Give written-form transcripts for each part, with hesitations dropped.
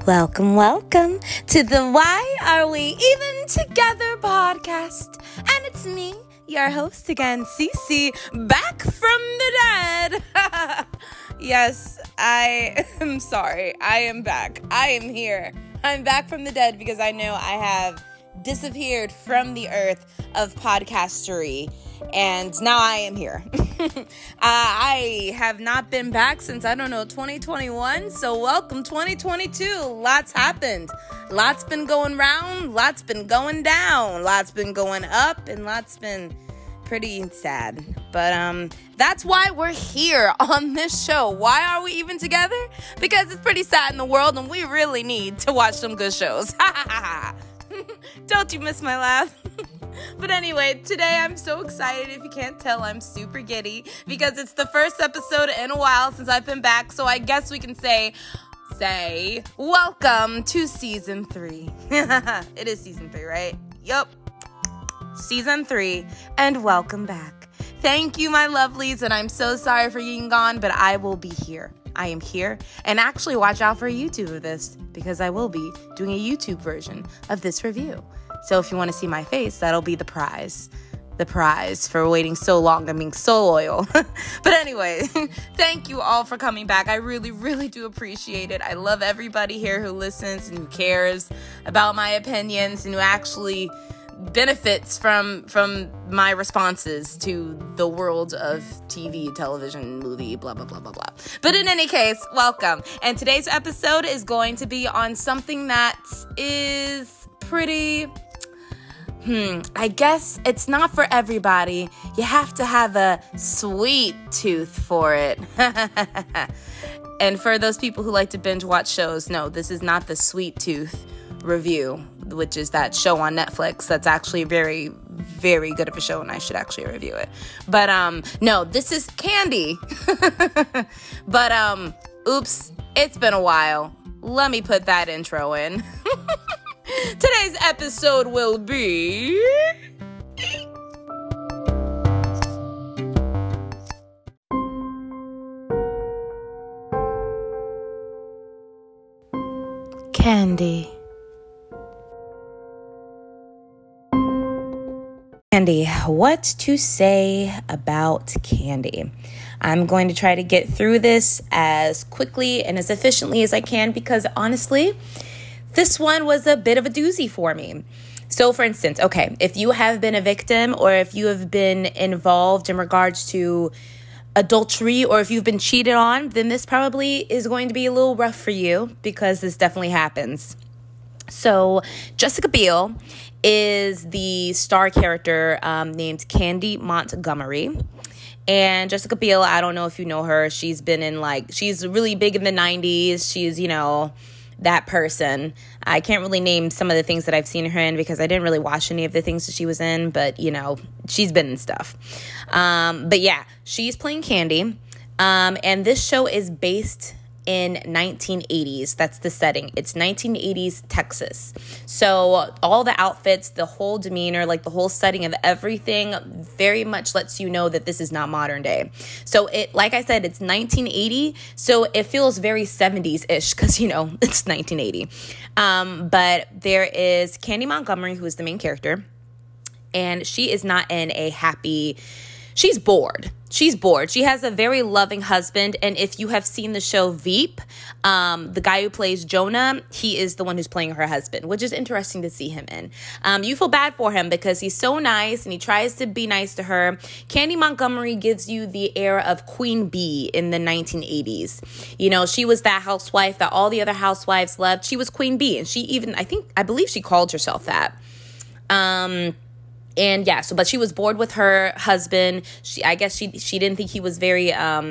Welcome, welcome to the Why Are We Even Together podcast. And it's me, your host again, Cece, back from the dead. Yes, I am sorry. I am back. I am here. I'm back from the dead because I know I have disappeared from the earth of podcastery. And now I am here. I have not been back since, 2021. So welcome 2022. Lots happened. Lots been going round. Lots been going down. Lots been going up. And lots been pretty sad. But that's why we're here on this show. Why are we even together? Because it's pretty sad in the world and we really need to watch some good shows. Don't you miss my laugh? But anyway, today I'm so excited. If you can't tell, I'm super giddy because it's the first episode in a while since I've been back. So I guess we can say welcome to season 3. It is season 3, right? Yup. Season 3, and welcome back. Thank you, my lovelies, and I'm so sorry for being gone, but I will be here. I am here, and actually watch out for a YouTube of this because I will be doing a YouTube version of this review. So if you want to see my face, that'll be the prize. The prize for waiting so long and being so loyal. But anyway, thank you all for coming back. I really, really do appreciate it. I love everybody here who listens and who cares about my opinions and who actually benefits from my responses to the world of TV, television, movie, blah, blah, blah, blah, blah. But in any case, welcome. And today's episode is going to be on something that is pretty... I guess it's not for everybody. You have to have a sweet tooth for it. And for those people who like to binge watch shows, no, this is not the Sweet Tooth review, which is that show on Netflix that's actually very, very good of a show, and I should actually review it. But no, this is Candy. But oops, it's been a while. Let me put that intro in. Today's episode will be... Candy. Candy, what to say about Candy? I'm going to try to get through this as quickly and as efficiently as I can because honestly, this one was a bit of a doozy for me. So for instance, okay, if you have been a victim or if you have been involved in regards to adultery or if you've been cheated on, then this probably is going to be a little rough for you because this definitely happens. So Jessica Biel is the star character named Candy Montgomery. And Jessica Biel, I don't know if you know her. She's been in she's really big in the 90s. She's, that person. I can't really name some of the things that I've seen her in because I didn't really watch any of the things that she was in, but she's been in stuff. But yeah, she's playing Candy. And this show is based in 1980s. That's the setting. It's 1980s Texas. So all the outfits, the whole demeanor, the whole setting of everything very much lets you know that this is not modern day. So like I said, it's 1980. So it feels very 70s-ish because, it's 1980. But there is Candy Montgomery, who is the main character. And she is not in a happy... She's bored. She's bored. She has a very loving husband. And if you have seen the show Veep, the guy who plays Jonah, he is the one who's playing her husband, which is interesting to see him in. You feel bad for him because he's so nice and he tries to be nice to her. Candy Montgomery gives you the air of Queen Bee in the 1980s. She was that housewife that all the other housewives loved. She was Queen Bee. And she even, I believe she called herself that. And yeah, but she was bored with her husband. I guess she didn't think he was very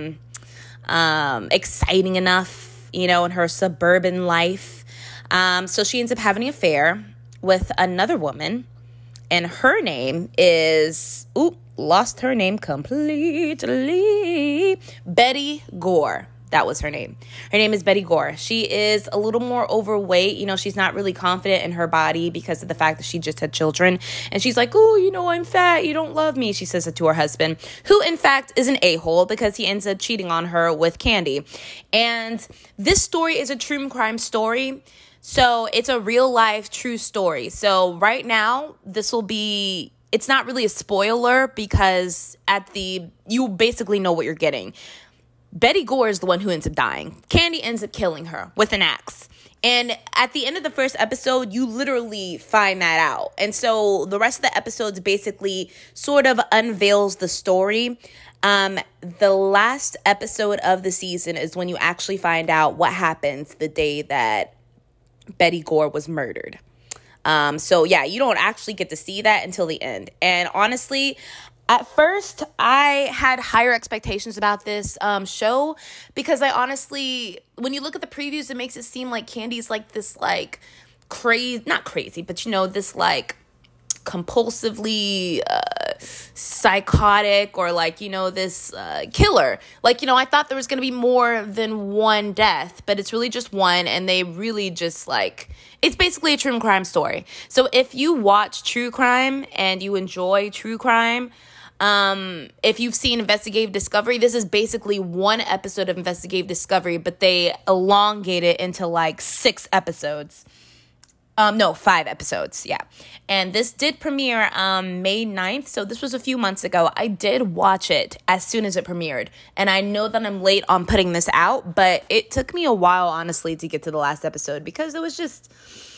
exciting enough, in her suburban life. So she ends up having an affair with another woman, and her name is lost her name completely. Betty Gore. That was her name. Her name is Betty Gore. She is a little more overweight. You know, she's not really confident in her body because of the fact that she just had children. And she's like, oh, you know, I'm fat. You don't love me. She says it to her husband, who in fact is an a-hole because he ends up cheating on her with Kandi. And this story is a true crime story. So it's a real life true story. So right now, it's not really a spoiler because you basically know what you're getting. Betty Gore is the one who ends up dying. Kandi ends up killing her with an axe. And at the end of the first episode, you literally find that out. And so the rest of the episodes basically sort of unveils the story. The last episode of the season is when you actually find out what happens the day that Betty Gore was murdered. So yeah, you don't actually get to see that until the end. And honestly, at first, I had higher expectations about this show because when you look at the previews, it makes it seem like Kandi's like this like not crazy, but you know, this like compulsively psychotic or like, you know, this killer. Like, you know, I thought there was going to be more than one death, but it's really just one. And they really just like, it's basically a true crime story. So if you watch true crime and you enjoy true crime, if you've seen Investigative Discovery, this is basically one episode of Investigative Discovery, but they elongate it into like 6 episodes. 5 episodes, yeah. And this did premiere May 9th, so this was a few months ago. I did watch it as soon as it premiered, and I know that I'm late on putting this out, but it took me a while, honestly, to get to the last episode because it was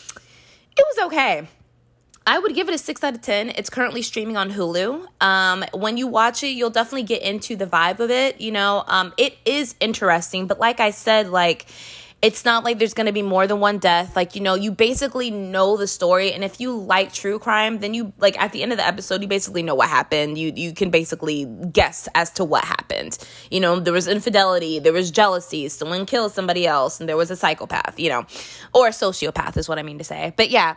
okay. I would give it a 6 out of 10. It's currently streaming on Hulu. When you watch it, you'll definitely get into the vibe of it. You know, it is interesting, but like I said, like, it's not like there's going to be more than one death. Like, you know, you basically know the story. And if you like true crime, then you, like, at the end of the episode, you basically know what happened. You can basically guess as to what happened. You know, there was infidelity, there was jealousy, someone killed somebody else, and there was a psychopath, you know, or a sociopath is what I mean to say. But yeah,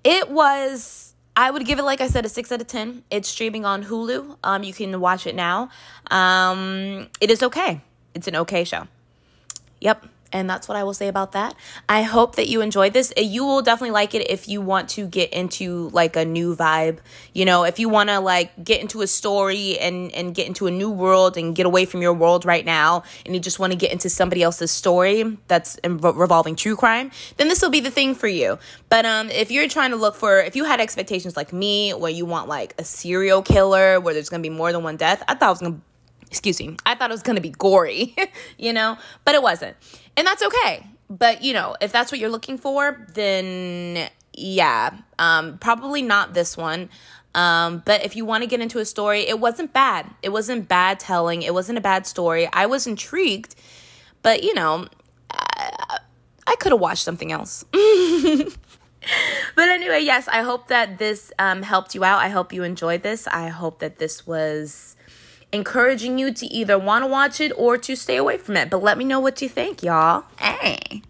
I would give it, like I said, a 6 out of 10. It's streaming on Hulu. You can watch it now. It is okay. It's an okay show. Yep. And that's what I will say about that. I hope that you enjoyed this. You will definitely like it if you want to get into like a new vibe. You know, if you want to like get into a story and get into a new world and get away from your world right now, and you just want to get into somebody else's story that's revolving true crime, then this will be the thing for you. But if you're trying to if you had expectations like me, where you want like a serial killer, where there's going to be more than one death, I thought it was going to be gory, you know, but it wasn't. And that's okay. But, you know, if that's what you're looking for, then yeah, probably not this one. But if you want to get into a story, it wasn't bad. It wasn't bad telling. It wasn't a bad story. I was intrigued, but, you know, I could have watched something else. But anyway, yes, I hope that this helped you out. I hope you enjoyed this. I hope that this was encouraging you to either want to watch it or to stay away from it. But let me know what you think, y'all. Hey.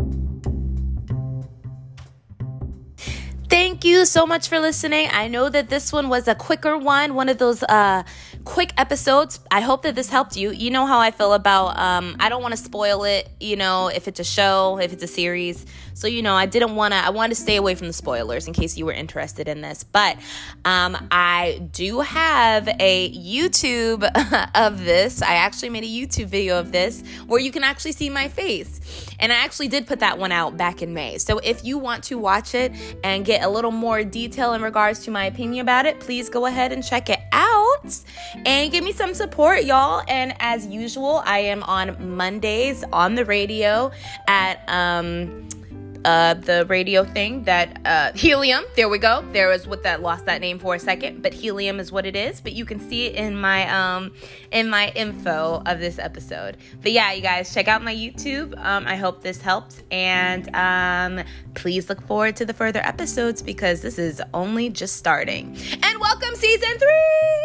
Thank you so much for listening. I know that this one was a quicker one of those quick episodes. I hope that this helped you. You know how I feel about, I don't want to spoil it, you know, if it's a show, if it's a series. So, you know, I wanted to stay away from the spoilers in case you were interested in this. But I do have a YouTube of this. I actually made a YouTube video of this where you can actually see my face. And I actually did put that one out back in May. So if you want to watch it and get a little more detail in regards to my opinion about it, please go ahead and check it out and give me some support, y'all. And as usual, I am on Mondays on the radio at the radio thing that Helium, there we go, there was what that lost that name for a second, but Helium is what it is. But you can see it in my info of this episode. But yeah, you guys, check out my YouTube. I hope this helped, and please look forward to the further episodes because this is only just starting. And welcome season 3.